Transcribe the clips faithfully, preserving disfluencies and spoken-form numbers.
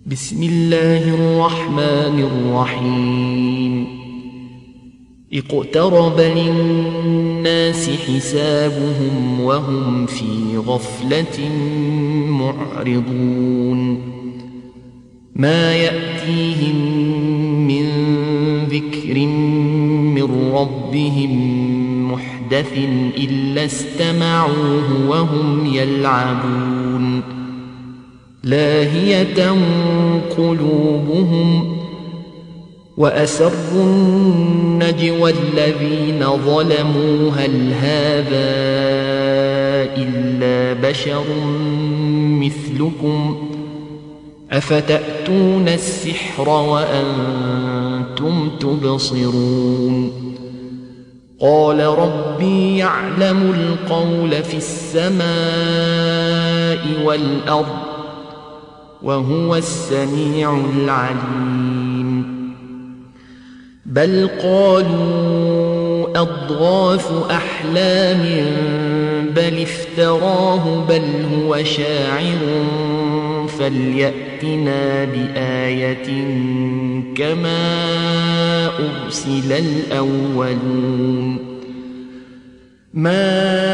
بسم الله الرحمن الرحيم اقترب للناس حسابهم وهم في غفلة معرضون ما يأتيهم من ذكر من ربهم محدث إلا استمعوه وهم يلعبون لاهية قلوبهم وأسروا النجوى الذين ظلموا هل هذا إلا بشر مثلكم أفتأتون السحر وأنتم تبصرون قال ربي يعلم القول في السماء والأرض وهو السميع العليم بل قالوا أضغاث أحلام بل افتراه بل هو شاعر فليأتنا بآية كما أرسل الأولون ما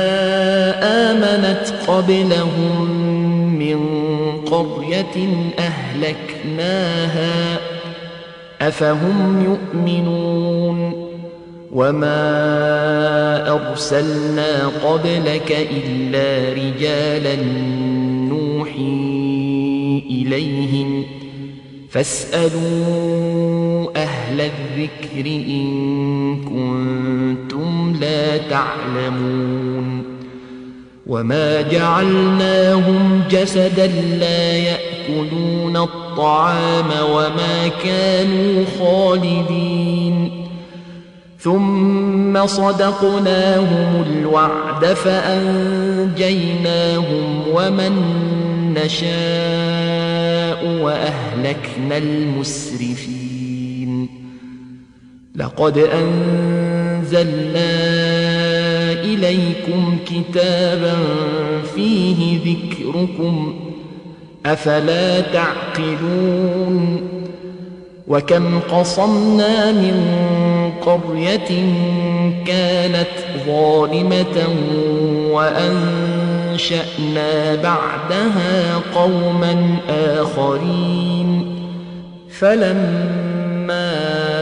آمنت قبلهم من قرية أهلكناها أفهم يؤمنون وما أرسلنا قبلك إلا رجالا نوحي إليهم فاسألوا أهل الذكر إن كنتم لا تعلمون وما جعلناهم جسدا لا يأكلون الطعام وما كانوا خالدين ثم صدقناهم الوعد فأنجيناهم ومن نشاء وأهلكنا المسرفين لقد أنزلنا إليكم كتابا فيه ذكركم أفلا تعقلون وكم قصمنا من قرية كانت ظالمة وأنشأنا بعدها قوما آخرين فلما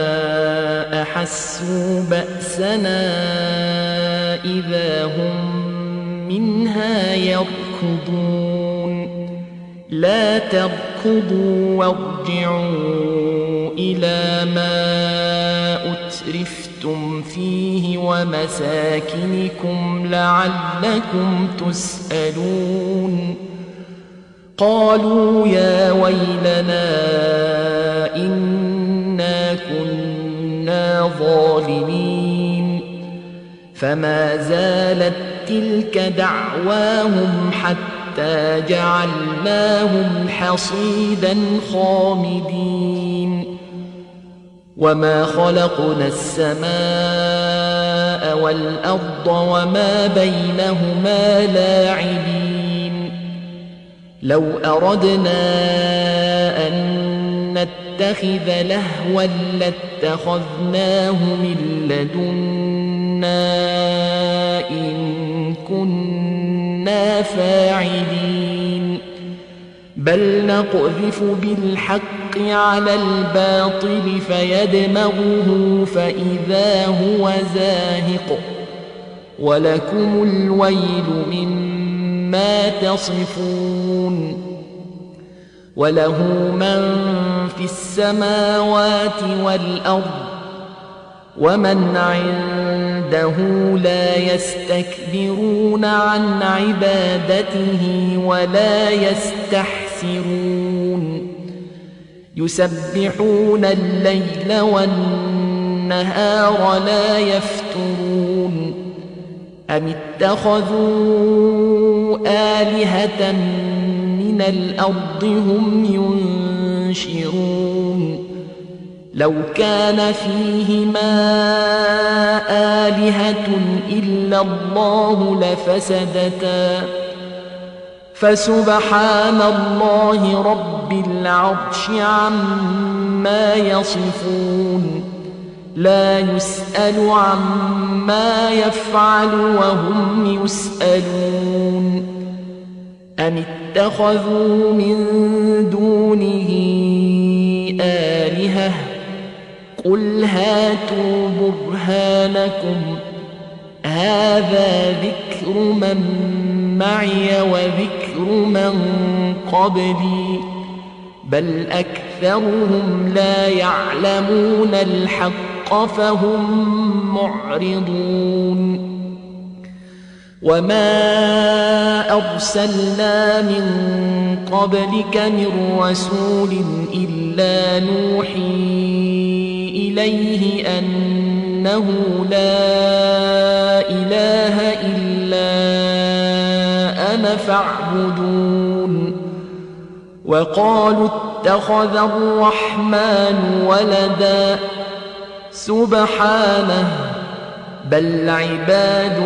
أحسوا بأسنا إذا هم منها يركضون لا تركضوا وارجعوا إلى ما أترفتم فيه ومساكنكم لعلكم تسألون قالوا يا ويلنا إنا كنا ظالمين فما زالت تلك دعواهم حتى جعلناهم حصيدا خامدين وما خلقنا السماء والأرض وما بينهما لاعبين لو أردنا أن نتخذ لهوا لاتخذناه من لدنا إن كنا فاعلين بل نقذف بالحق على الباطل فيدمغه فإذا هو زاهق ولكم الويل مما تصفون وله من في السماوات والأرض ومن عنده لا يستكبرون عن عبادته ولا يستحسرون يسبحون الليل والنهار لا يفترون أم اتخذوا آلهة من الأرض هم ينشرون لو كان فيهما آلهة إلا الله لفسدتا فسبحان الله رب العرش عما يصفون لا يسأل عما يفعل وهم يسألون أم اتخذوا من دونه آلهة قل هاتوا برهانكم هذا ذكر من معي وذكر من قبلي بل أكثرهم لا يعلمون الحق فهم معرضون وما أرسلنا من قبلك من رسول إلا نوحي إليه أنه لا إله إلا أنا فاعبدون وقالوا اتخذ الرحمن ولدا سبحانه بل عباد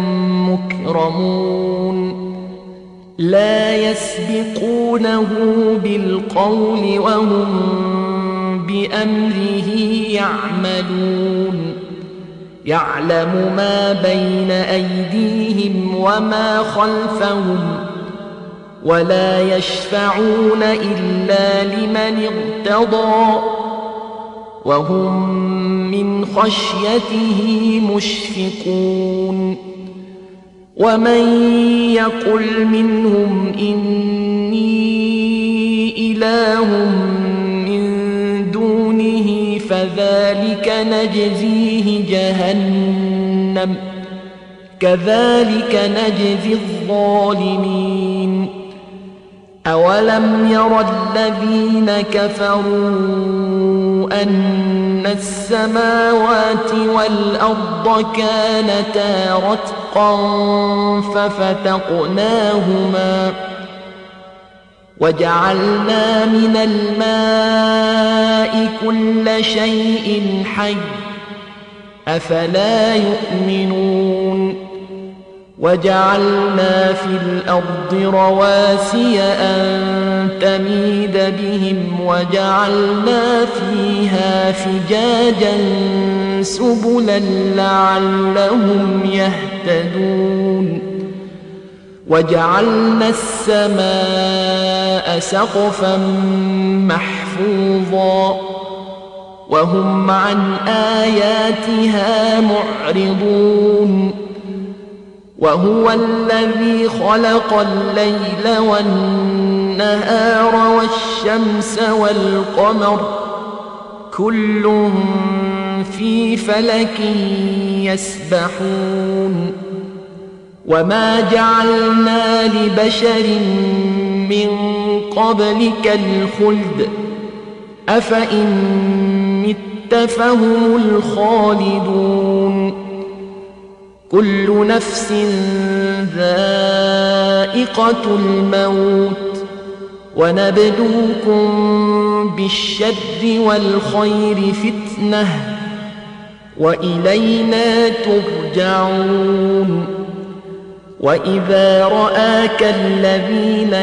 مكرمون لا يسبقونه بالقول وهم بأمره يعملون يعلم ما بين أيديهم وما خلفهم ولا يشفعون إلا لمن ارتضى وهم من خشيته مشفقون ومن يقل منهم إني إله من دونه فذلك نجزيه جهنم كذلك نجزي الظالمين أولم ير الذين كفروا أن السماوات والأرض كانتا رتقا ففتقناهما وجعلنا من الماء كل شيء حي أفلا يؤمنون وجعلنا في الأرض رواسي أن تميد بهم وجعلنا فيها فجاجا سبلا لعلهم يهتدون وجعلنا السماء سقفا محفوظا وهم عن آياتها معرضون وهو الذي خلق الليل والنهار والشمس والقمر كل في فلك يسبحون وما جعلنا لبشر من قبلك الخلد أفإن مت فهم الخالدون كل نفس ذائقة الموت ونبلوكم بالشر والخير فتنة وإلينا ترجعون وإذا رآك الذين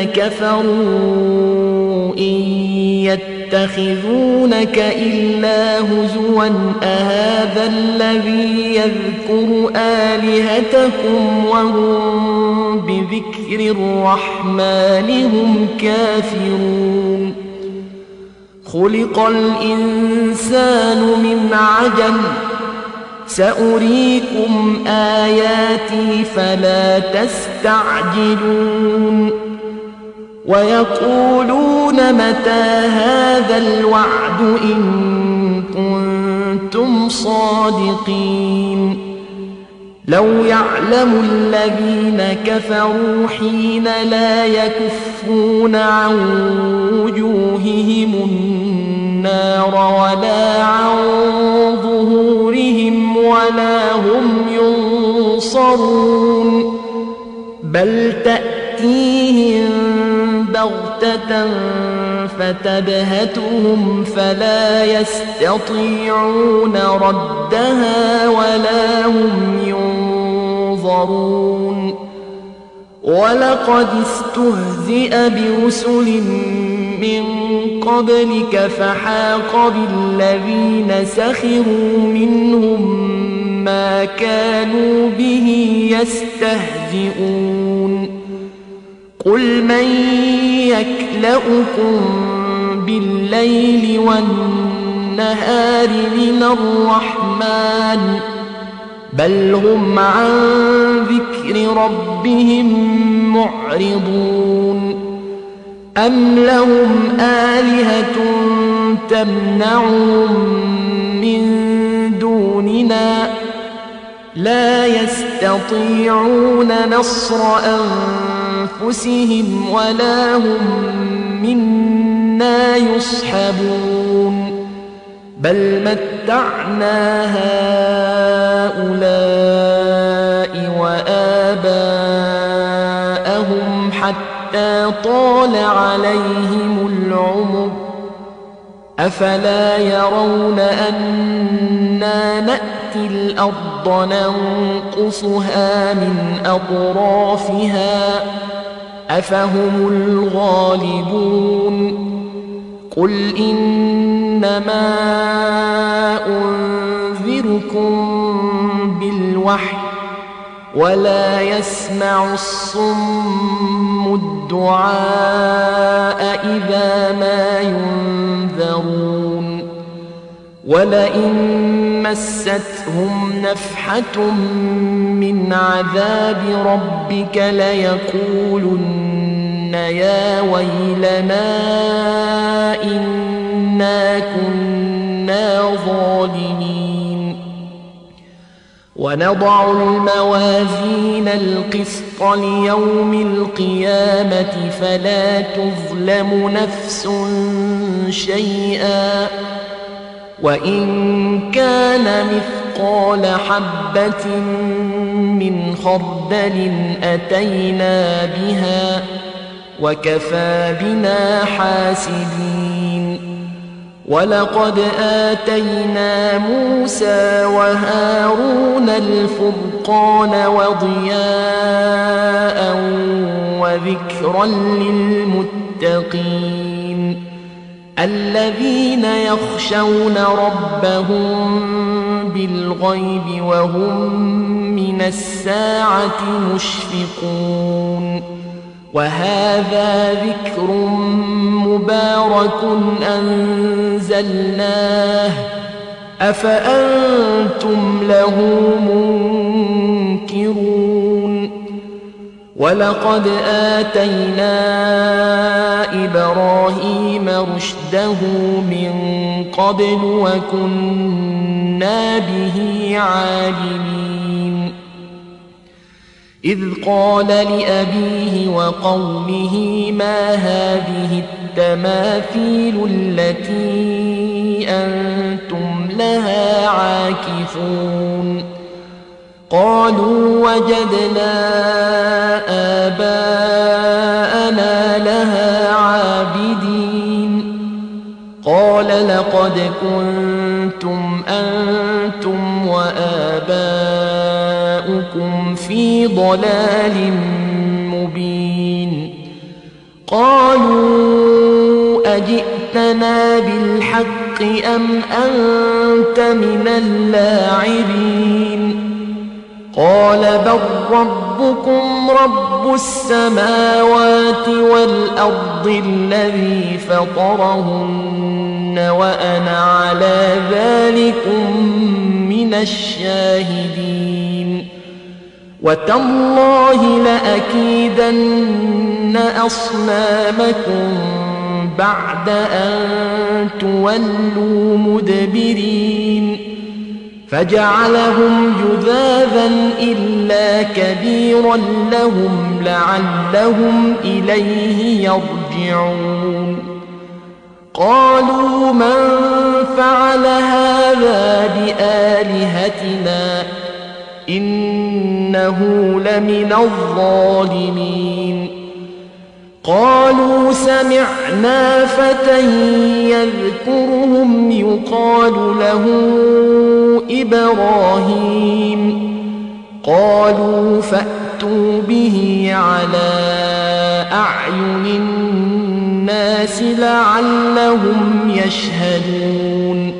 كفروا إن يتخذونك إلا هزوا أهذا الذي يذكر آلهتكم وهم بذكر الرحمن هم كافرون خلق الإنسان من عجل سأريكم آياتي فلا تستعجلون ويقولون متى هذا الوعد إن كنتم صادقين لو يعلم الذين كفروا حين لا يكفون عن وجوههم النار ولا عن ظهورهم ولا هم ينصرون بل تأتيهم بغتة فتبهتهم فلا يستطيعون ردها ولا هم ينظرون ولقد استهزئ برسل من قبلك فحاق بالذين سخروا منهم ما كانوا به يستهزئون قل من يكلؤكم بالليل والنهار من الرحمن بل هم عن ذكر ربهم معرضون أم لهم آلهة تمنعهم من دوننا لا يستطيعون نصر أنفسهم ولا هم منا يصحبون بل متعنا هؤلاء وآباءهم حتى طال عليهم العمر أفلا يرون أنا نأتي الأرض ننقصها من أطرافها أفهم الغالبون قل إنما أنذركم بالوحي ولا يسمع الصم الدعاء إذا ما ينذرون ولئن مستهم نفحة من عذاب ربك ليقولن يا ويلنا إنا كنا ظالمين ونضع الموازين القسط ليوم القيامة فلا تظلم نفس شيئا وإن كان مثقال حبة من خردل أتينا بها وكفى بنا حاسبين ولقد آتينا موسى وهارون الفرقان وضياء وذكرا للمتقين الذين يخشون ربهم بالغيب وهم من الساعة مشفقون وهذا ذكر مبارك أنزلناه أفأنتم له منكرون ولقد آتينا إبراهيم رشده من قبل وكنا به عالمين إذ قال لأبيه وقومه ما هذه التماثيل التي أنتم لها عاكفون قالوا وجدنا آباءنا لها عابدين قال لقد كنتم أنتم وآباؤكم في ضلال مبين قالوا أجئتنا بالحق أم أنت من اللاعبين قال بل ربكم رب السماوات والأرض الذي فطرهن وأنا على ذلكم من الشاهدين وتالله لأكيدن أصنامكم بعد أن تولوا مدبرين فجعلهم جذاذا إلا كبيرا لهم لعلهم إليه يرجعون قالوا من فعل هذا بآلهتنا إنه لمن الظالمين قالوا سمعنا فتى يذكرهم يقال له إبراهيم قالوا فأتوا فأتوا به على أعين الناس لعلهم يشهدون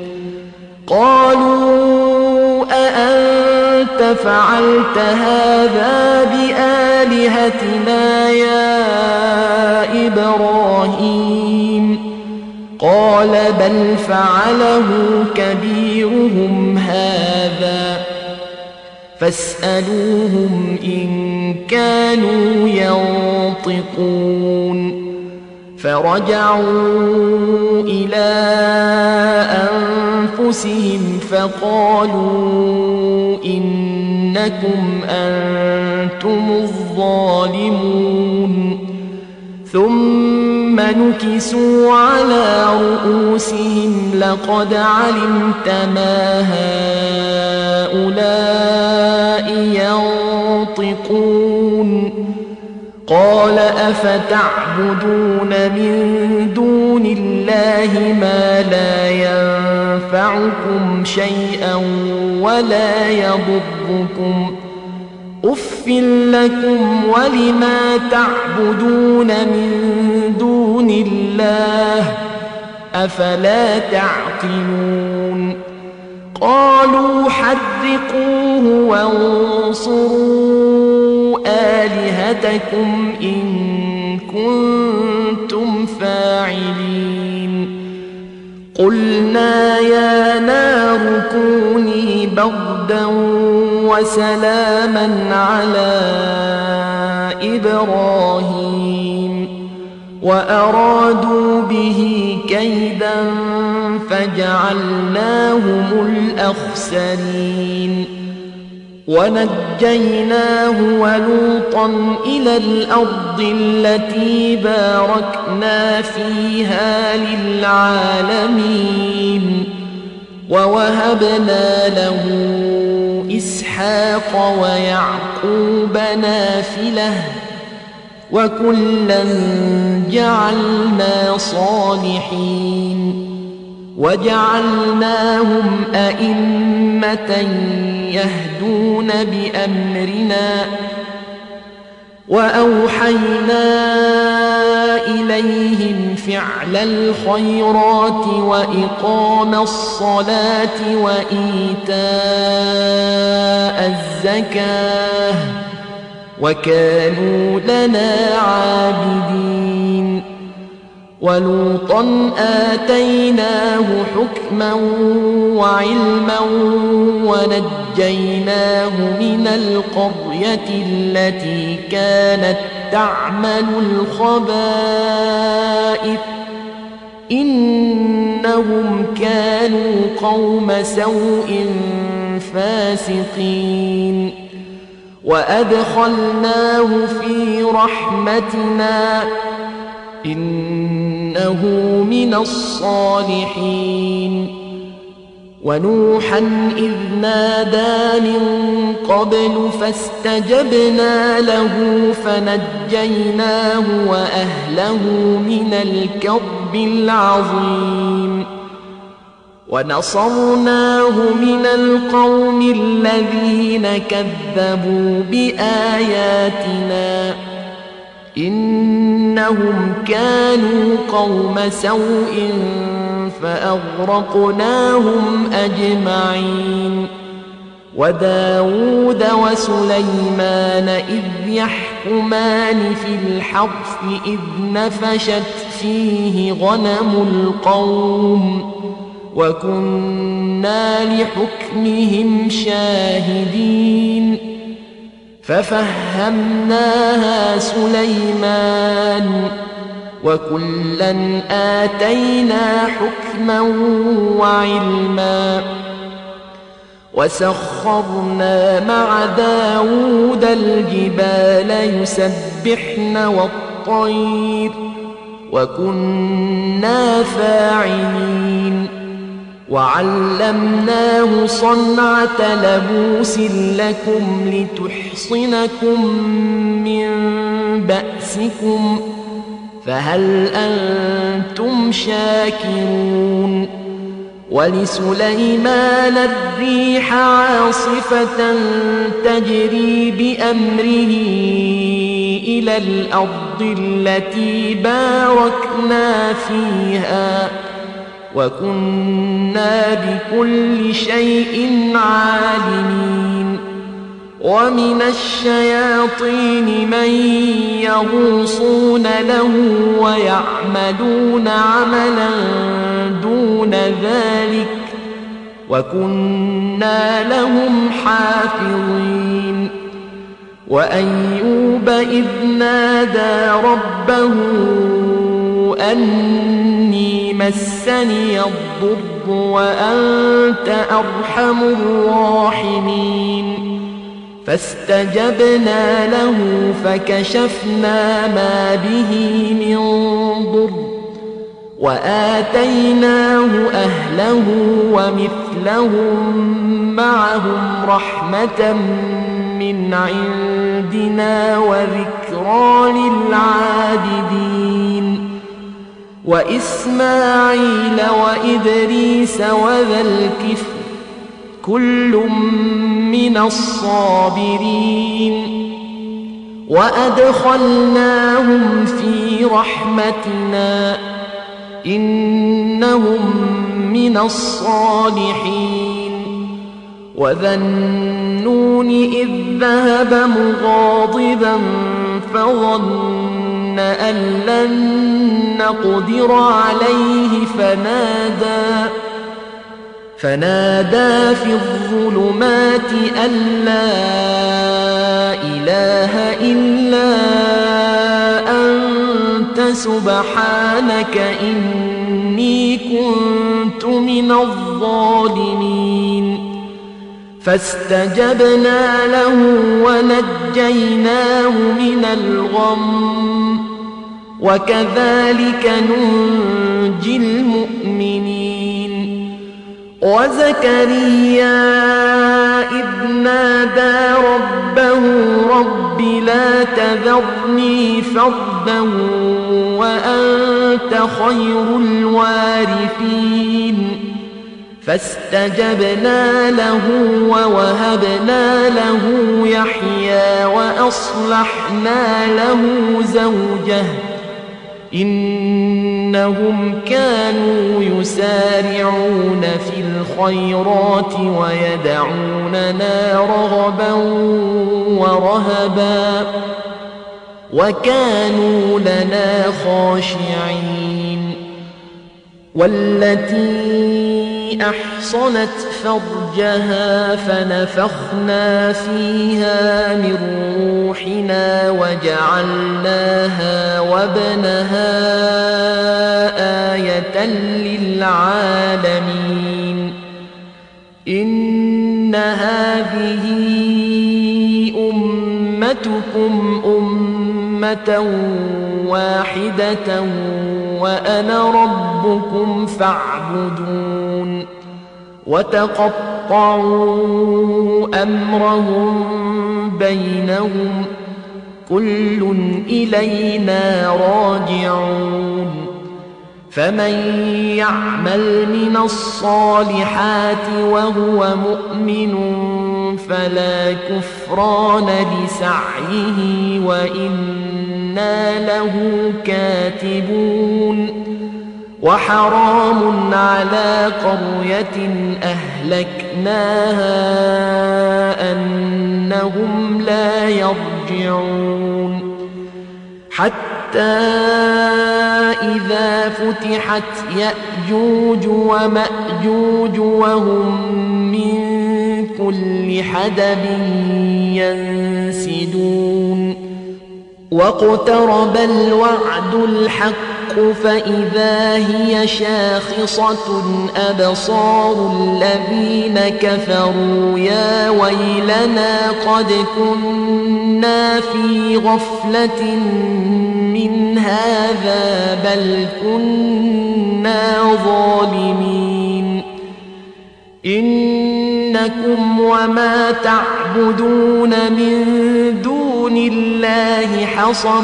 قالوا أأنت فعلت هذا بآلهتنا يا إبراهيم قال بل فعله كبيرهم هذا فاسألوهم إن كانوا ينطقون فرجعوا إلى أنفسهم فقالوا إنكم أنتم الظالمون ثم نكسوا على رؤوسهم لقد علمت ما هؤلاء ينطقون قال أفتعبدون من دون الله ما لا ينفعكم شيئا ولا يضركم أف لكم ولما تعبدون من دون الله أفلا تعقلون قالوا حرقوه وانصروا آلهتكم إن كنتم فاعلين قلنا يا نار كوني بردا وسلاما على إبراهيم وأرادوا به كيدا فجعلناهم الأخسرين ونجيناه ولوطا إلى الأرض التي باركنا فيها للعالمين ووهبنا له إسحاق ويعقوب نافلة وكلا جعلنا صالحين وجعلناهم أئمة يهدون بأمرنا وأوحينا إليهم فعل الخيرات وإقام الصلاة وإيتاء الزكاة وكانوا لنا عابدين ولوطا آتيناه حكما وعلما ونجيناه من القرية التي كانت تعمل الخبائث إنهم كانوا قوم سوء فاسقين وأدخلناه في رحمتنا إنه من الصالحين ونوحا إذ نادى من قبل فاستجبنا له فنجيناه وأهله من الكرب العظيم ونصرناه من القوم الذين كذبوا بآياتنا إنهم كانوا قوم سوء فأغرقناهم أجمعين وداود وسليمان إذ يحكمان في الحرث إذ نفشت فيه غنم القوم وكنا لحكمهم شاهدين ففهمناها سليمان وكلا آتينا حكما وعلما وسخرنا مع داود الجبال يسبحن والطير وكنا فاعلين وعلمناه صنعة لبوس لكم لتحصنكم من بأسكم فهل أنتم شاكرون ولسليمان الريح عاصفة تجري بأمره إلى الأرض التي باركنا فيها وكنا بكل شيء عالمين ومن الشياطين من يغوصون له ويعملون عملا دون ذلك وكنا لهم حافظين وأيوب إذ نادى ربه أني مسني الضر وأنت أرحم الراحمين فاستجبنا له فكشفنا ما به من ضر وآتيناه أهله ومثلهم معهم رحمة من عندنا وذكرى للعابدين وإسماعيل وإدريس وذا الكفل كل من الصابرين وأدخلناهم في رحمتنا إنهم من الصالحين وذا النون إذ ذهب مغاضبا فظن أن لن نقدر عليه فنادى فنادى في الظلمات أن لا إله إلا أنت سبحانك إني كنت من الظالمين فاستجبنا له ونجيناه من الغم وكذلك ننجي المؤمنين وزكريا إذ نادى ربه رب لا تذرني فردا وأنت خير الوارثين فاستجبنا له ووهبنا له يحيى وأصلحنا له زوجه إنهم كانوا يسارعون في الخيرات ويدعوننا رغبا ورهبا وكانوا لنا خاشعين والتي أحصنت فرجها فنفخنا فيها من روحنا وجعلناها وابنها آية للعالمين إن هذه أمتكم أمة واحدة وأنا ربكم فاعبدون وتقطعوا أمرهم بينهم كل إلينا راجعون فمن يعمل من الصالحات وهو مؤمن فلا كفران لسعيه وإنا له كاتبون وحرام على قرية أهلكناها أنهم لا يرجعون حتى إذا فتحت يأجوج ومأجوج وهم من كل حدب ينسدون واقترب الوعد الحق فإذا هي شاخصة أبصار الذين كفروا يا ويلنا قد كنا في غفلة من هذا بل كنا ظالمين إنكم وما تعبدون من دون الله حصب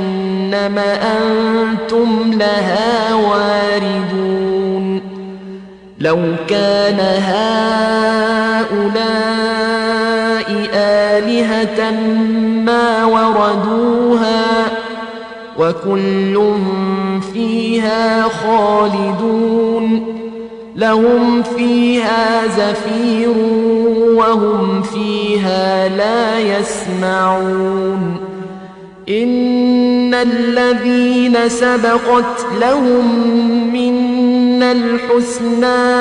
جهنم أنتم لها واردون لو كان هؤلاء آلهة ما وردوها وكل فيها خالدون لهم فيها زفير وهم فيها لا يسمعون إن الذين سبقت لهم منا الحسنى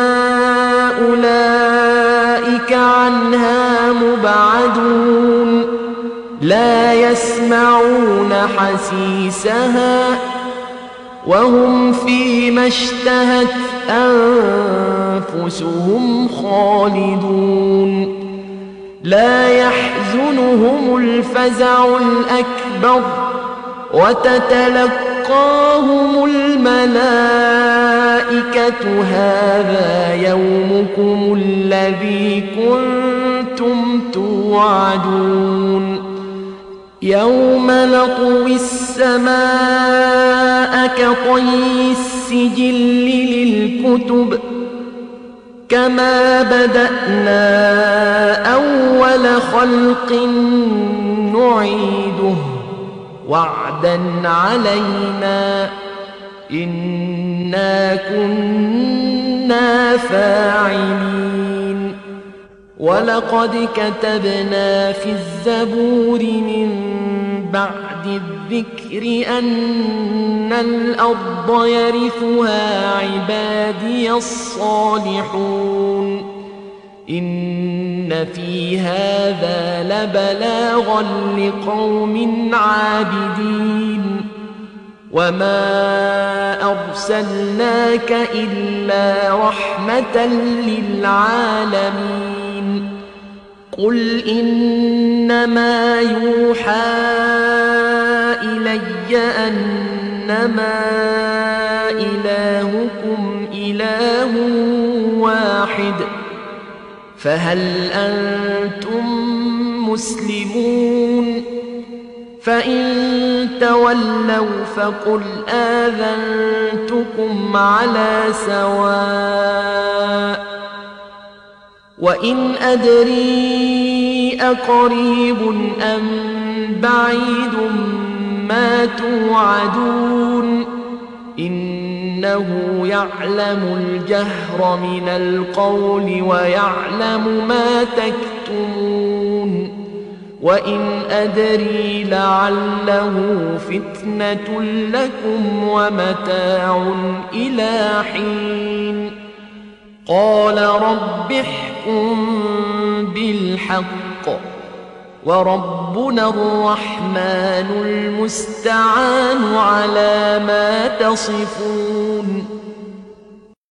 أولئك عنها مبعدون لا يسمعون حسيسها وهم فيما اشتهت أنفسهم خالدون لا يحزنهم الفزع الأكبر وتتلقاهم الملائكة هذا يومكم الذي كنتم توعدون يوم نطوي السماء كطي السجل للكتب كما بدأنا أول خلق نعيده وعدا علينا إنا كنا فاعلين ولقد كتبنا في الزبور من بعد الذكر أن الأرض يرثها عبادي الصالحون إن في هذا لبلاغا لقوم عابدين وما أرسلناك إلا رحمة للعالمين قل إنما يوحى إلي أنما إلهكم إله واحد فهل أنتم مسلمون فإن تولوا فقل آذنتكم على سواء وإن أدري أقريب أم بعيد ما توعدون إنه يعلم الجهر من القول ويعلم ما تكتمون وإن أدري لعله فتنة لكم ومتاع إلى حين قال رب احكم بالحق وربنا الرحمن المستعان على ما تصفون